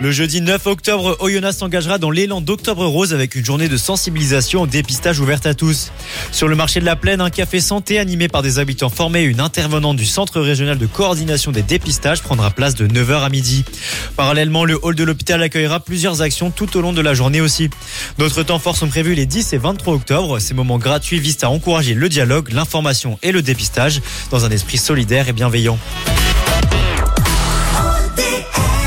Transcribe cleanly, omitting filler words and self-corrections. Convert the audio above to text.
Le jeudi 9 octobre, Oyonnax s'engagera dans l'élan d'Octobre Rose avec une journée de sensibilisation au dépistage ouverte à tous. Sur le marché de la Plaine, un café santé animé par des habitants formés et une intervenante du Centre régional de coordination des dépistages prendra place de 9h à midi. Parallèlement, le hall de l'hôpital accueillera plusieurs actions tout au long de la journée aussi. D'autres temps forts sont prévus les 10 et 23 octobre. Ces moments gratuits visent à encourager le dialogue, l'information et le dépistage dans un esprit solidaire et bienveillant.